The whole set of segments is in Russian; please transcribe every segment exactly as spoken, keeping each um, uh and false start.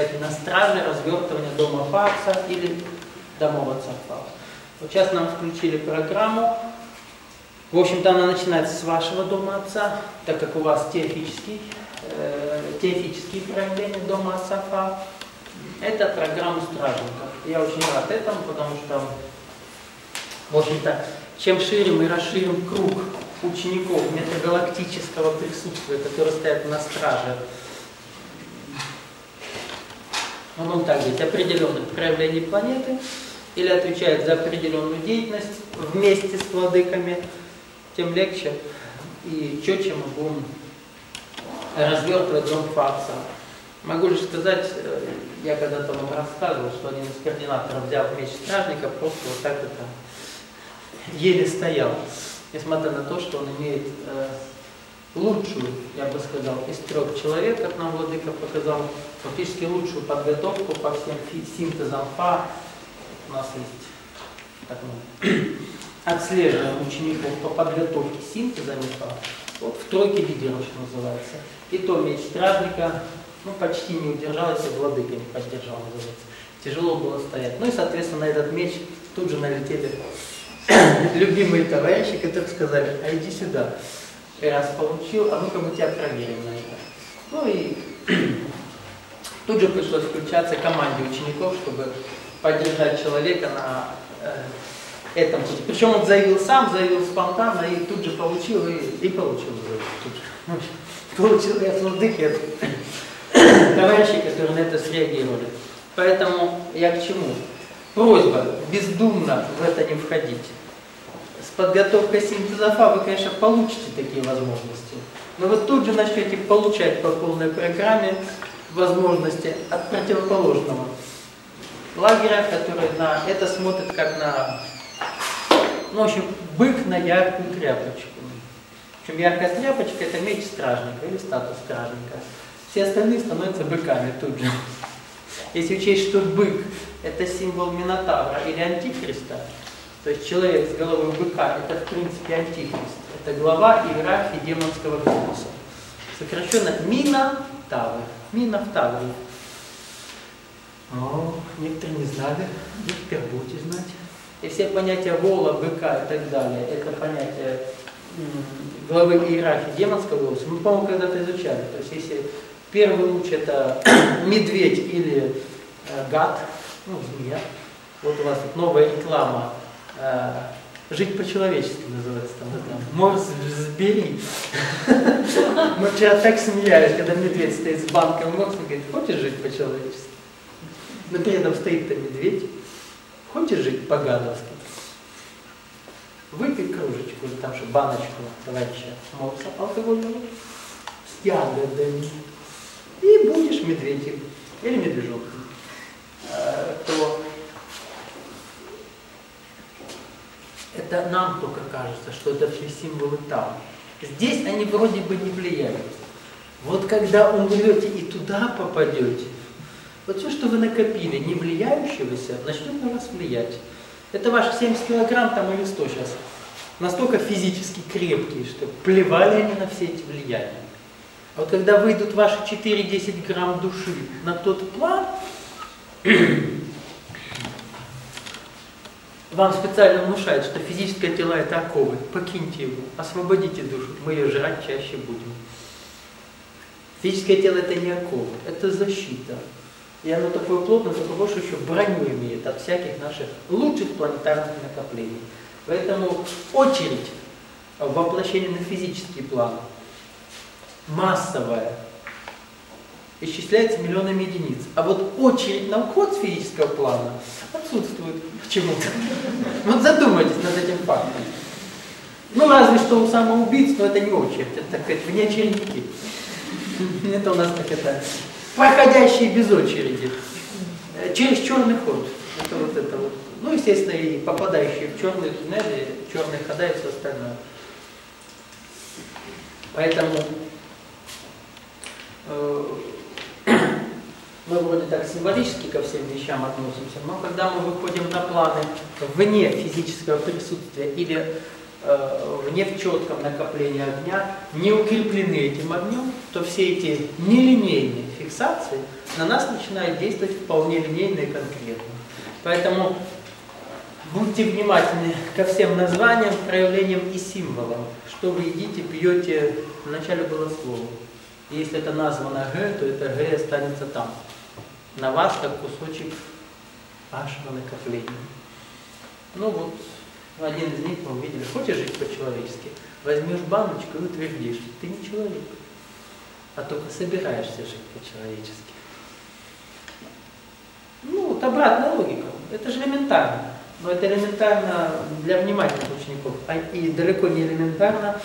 стоять на страже развертывания дома Фавса или домов отца Фавса. Вот сейчас нам включили программу. В общем-то, она начинается с вашего дома отца, так как у вас теоретический, э, теоретические проявления дома отца Фавса. Это программа стражников. Я очень рад этому, потому что, в общем-то, чем шире мы расширим круг учеников метагалактического присутствия, которые стоят на страже, ну, будем так говорить, определенных проявлений планеты, или отвечает за определенную деятельность вместе с владыками, тем легче и четче мы будем развертывать дом Фавса. Могу лишь сказать, я когда-то вам рассказывал, что один из координаторов, взяв меч стражника, просто вот так это еле стоял. Несмотря на то, что он имеет э, лучшую, я бы сказал, из трех человек, как нам владыка показал, фактически лучшую подготовку по всем синтезам Фа. У нас есть, так мы отслеживаем учеников по подготовке синтеза Фа. Вот в тройке лидеров, что называется. И то меч стражника, ну, почти не удержал, если владыка не поддержал, называется. Тяжело было стоять. Ну и, соответственно, на этот меч тут же налетели любимые товарищи, которые сказали: а иди сюда. И раз получил, а ну-ка мы тебя проверим на это. Ну и тут же пришлось включаться команде учеников, чтобы поддержать человека на э, этом пути. Причем он заявил сам, заявил спонтанно, и тут же получил, и, и получил. Тут же. Получил и от владыки, от товарищей, которые на это среагировали. Поэтому я к чему? Просьба бездумно в это не входить. С подготовкой синтеза Фа вы, конечно, получите такие возможности, но вы тут же начнете получать по полной программе возможности от противоположного лагеря, который на это смотрит как на, ну, в общем, бык на яркую тряпочку. Причем яркая тряпочка — это меч стражника или статус стражника. Все остальные становятся быками тут же. Если учесть, что бык — это символ Минотавра или Антихриста, то есть человек с головой быка — это в принципе Антихрист. Это глава иерархии демонского корпуса. Сокращенно Минотавр. Минотавр. О, некоторые не знали, вы теперь будете знать. И все понятия вола, быка и так далее, это понятие главы иерархии демонского корпуса, мы, по-моему, когда-то изучали. То есть если первый луч — это медведь или э, гад, ну, змея. Вот у вас тут новая реклама. Э, жить по-человечески называется. Там, там, Морс сбери. Мы вчера так смеялись, когда медведь стоит с банком морса и говорит: хочешь жить по-человечески? Но при этом стоит-то медведь. Хочешь жить по-гадовски? Выпей кружечку, или там же баночку, товарища морса алкогольного с ягодами. И будешь медведем или медвежонком, то это нам только кажется, что это все символы там. Здесь они вроде бы не влияют. Вот когда умрете и туда попадете, вот все, что вы накопили, не влияющегося, начнет на вас влиять. Это ваши семьдесят килограмм там или сто сейчас настолько физически крепкие, что плевали они на все эти влияния. А вот когда выйдут ваши четыре-десять грамм души на тот план, вам специально внушают, что физическое тело — это оковы. Покиньте его, освободите душу, мы ее жрать чаще будем. Физическое тело — это не оковы, это защита. И оно такое плотное, только больше еще броню имеет от всяких наших лучших планетарных накоплений. Поэтому очередь в воплощении на физический план массовая, исчисляется миллионами единиц. А вот очередь на уход с физического плана отсутствует почему-то. Вот задумайтесь над этим фактом. Ну, разве что у самоубийц, но это не очередь, это, так сказать, вне очередники. Это у нас как это, проходящие без очереди. Через черный ход. Это вот это вот. Ну, естественно, и попадающие в черные туннели, черные хода и все остальное. Поэтому э, мы вроде так символически ко всем вещам относимся, но когда мы выходим на планы вне физического присутствия или э, вне в четком накоплении огня, не укреплены этим огнем, то все эти нелинейные фиксации, на нас начинает действовать вполне линейно и конкретно. Поэтому будьте внимательны ко всем названиям, проявлениям и символам. Что вы едите, пьете, вначале было слово. И если это названо Г, то это Г останется там. На вас, как кусочек вашего накопления. Ну вот, один из них мы увидели. Хочешь жить по-человечески? Возьмешь баночку и утвердишь, что ты не человек, а только собираешься жить по-человечески. Ну, вот обратная логика. Это же элементарно. Но это элементарно для внимательных учеников, а и далеко не элементарно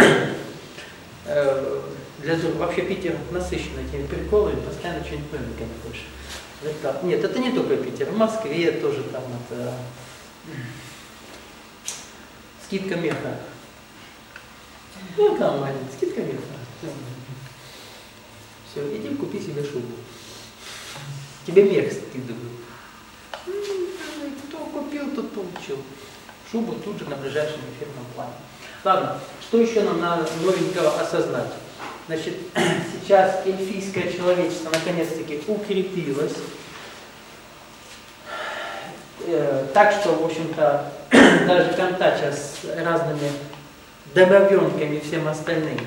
для вообще Питер насыщен этими приколами, постоянно что-нибудь новенькое хочешь. Это, нет, это не только Питер, в Москве тоже там это скидка меха. Ну, там маленькая скидка меха. Все, иди купи себе шубу. Тебе мех скидывают. Кто купил, тот получил. Шубу тут же на ближайшем эфирном плане. Ладно, что еще нам надо новенького осознать? Значит, сейчас эльфийское человечество наконец-таки укрепилось. Э, так что, в общем-то, даже контача с разными домовенками и всем остальным,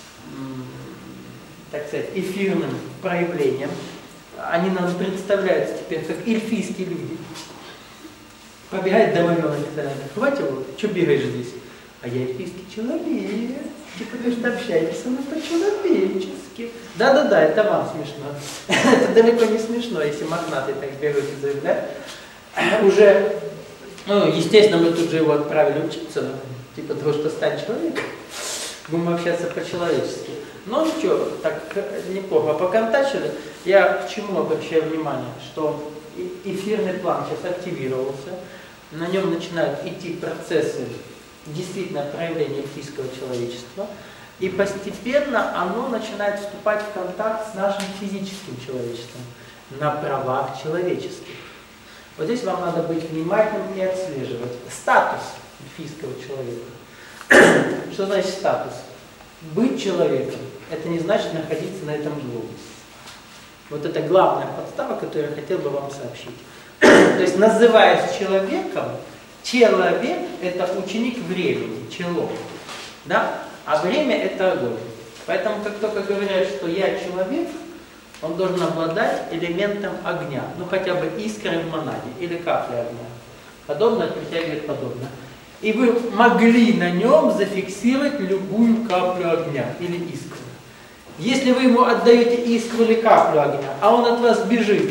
так сказать, эфирным проявлением, они нам представляются теперь как эльфийские люди. Побегает домовенок и сказать: хватит его, что бегаешь здесь? А я эльфийский человек. Типа, вы же общаетесь со мной по-человечески. Да-да-да, это вам смешно. Это далеко не смешно, если мохнатый так бегает и заявляет. Уже, ну, естественно, мы тут же его отправили учиться, типа того, что стать человеком. Будем общаться по-человечески. Но ничего, так неплохо поконтачили. Я к чему обращаю внимание, что эфирный план сейчас активировался, на нем начинают идти процессы действительно проявления эльфийского человечества, и постепенно оно начинает вступать в контакт с нашим физическим человечеством на правах человеческих. Вот здесь вам надо быть внимательным и отслеживать статус эльфийского человека. Что значит статус? Быть человеком – это не значит находиться на этом глобусе. Вот это главная подстава, которую я хотел бы вам сообщить. То есть, называясь человеком, человек – это ученик времени, чело. Да? А время – это огонь. Поэтому, как только говорят, что я человек, он должен обладать элементом огня. Ну, хотя бы искрой в монаде или каплей огня. Подобное притягивает подобное. И вы могли на нем зафиксировать любую каплю огня или искру. Если вы ему отдаете искру или каплю огня, а он от вас бежит,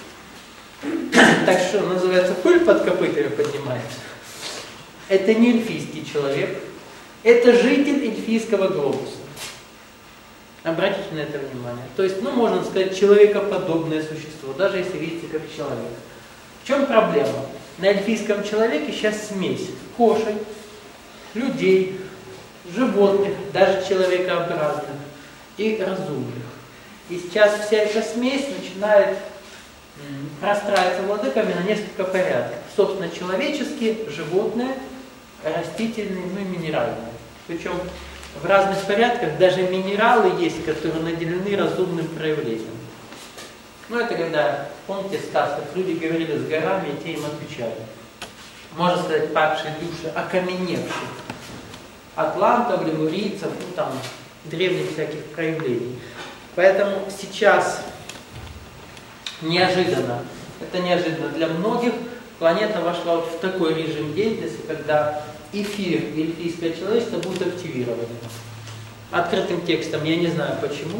так что называется, пыль под копытами поднимается, это не эльфийский человек, это житель эльфийского глобуса. Обратите на это внимание. То есть, ну, можно сказать, человекоподобное существо, даже если видите как человек. В чем проблема? На эльфийском человеке сейчас смесь кошек, людей, животных, даже человекообразных и разумных. И сейчас вся эта смесь начинает простраиваться владыками на несколько порядков. Собственно, человеческие, животные, растительные, ну и минеральные. Причем в разных порядках даже минералы есть, которые наделены разумным проявлением. Ну это когда, помните, в сказках люди говорили с горами, и те им отвечали. Можно сказать, падшие души, окаменевшие. Атлантов, лемурийцев, ну там, древних всяких проявлений. Поэтому сейчас неожиданно, это неожиданно для многих, планета вошла вот в такой режим деятельности, когда эфир и эльфийское человечество будут активированы. Открытым текстом, я не знаю почему.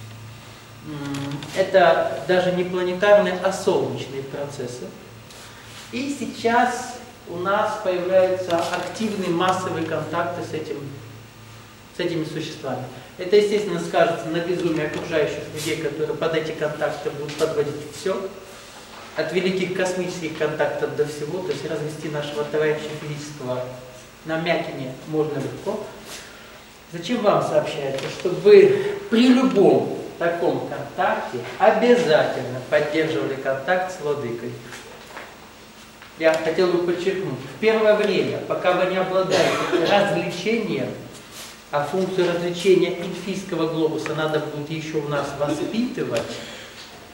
Это даже не планетарные, а солнечные процессы. И сейчас у нас появляются активные массовые контакты с, этим, с этими существами. Это, естественно, скажется на безумии окружающих людей, которые под эти контакты будут подводить все. От великих космических контактов до всего, то есть развести нашего товарища физического на мякине можно легко. Зачем вам сообщается, чтобы вы при любом таком контакте обязательно поддерживали контакт с владыкой? Я хотел бы подчеркнуть, в первое время, пока вы не обладаете развлечением, а функцию развлечения эльфийского глобуса надо будет еще у нас воспитывать,